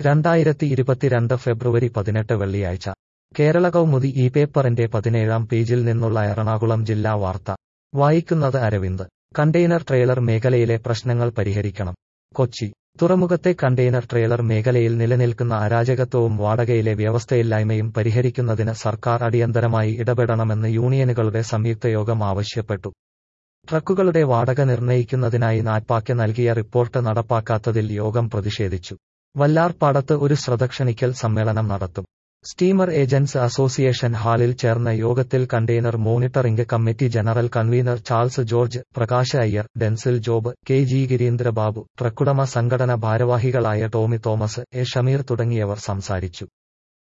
2022 ഫെബ്രുവരി 18 വെള്ളിയാഴ്ച കേരള കൗമുദി ഈ പേപ്പറിന്റെ 17-ാം പേജിൽ നിന്നുള്ള എറണാകുളം ജില്ലാ വാർത്ത വായിക്കുന്നത് അരവിന്ദ്. കണ്ടെയ്നർ ട്രെയിലർ മേഖലയിലെ പ്രശ്നങ്ങൾ പരിഹരിക്കണം. കൊച്ചി തുറമുഖത്തെ കണ്ടെയ്നർ ട്രെയിലർ മേഖലയിൽ നിലനിൽക്കുന്ന അരാജകത്വവും വാടകയിലെ വ്യവസ്ഥയില്ലായ്മയും പരിഹരിക്കുന്നതിന് സർക്കാർ അടിയന്തരമായി ഇടപെടണമെന്ന് യൂണിയനുകളുടെ സംയുക്തയോഗം ആവശ്യപ്പെട്ടു. ട്രക്കുകളുടെ വാടക നിർണ്ണയിക്കുന്നതിനായി നാറ്റ്പാക്ക് നൽകിയ റിപ്പോർട്ട് നടപ്പാക്കാത്തതിൽ യോഗം പ്രതിഷേധിച്ചു. വല്ലാർപാടത്ത് ഒരു ശ്രദ്ധക്ഷണിക്കൽ സമ്മേളനം നടത്തും. സ്റ്റീമർ ഏജന്റ്സ് അസോസിയേഷൻ ഹാളിൽ ചേർന്ന യോഗത്തിൽ container monitoring committee general convener Charles George, Prakash Iyer, Denzil Job, K G Girindrababu, ട്രക്കുടമ സംഘടന ഭാരവാഹികളായ ടോമി തോമസ്, എ ഷമീർ തുടങ്ങിയവർ സംസാരിച്ചു.